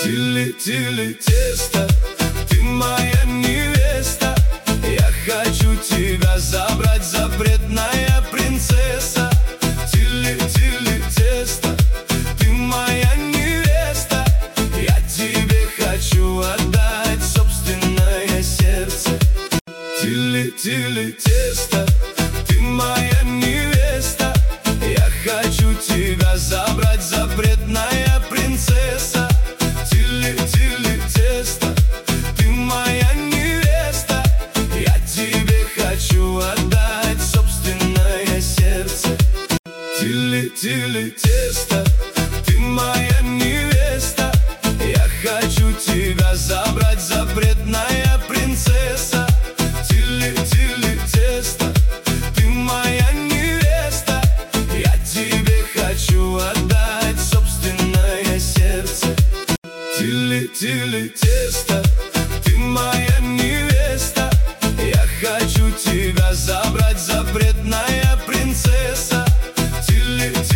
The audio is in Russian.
Тили-тили тесто, ты моя невеста. Я хочу тебя забрать, запретная принцесса. Тили-тили тесто, ты моя невеста. Я тебе хочу отдать собственное сердце. Тили-тили тесто, ты моя невеста. Я хочу тебя забрать, запретная принцесса. Тили-тили тесто, ты моя невеста. Я тебе хочу отдать собственное сердце. Тили-тили тесто, ты моя невеста. Я хочу тебя забрать, запретная принцесса. Тили-тили тесто, ты моя невеста. Я тебе хочу отдать собственное сердце. Тили-тили тесто.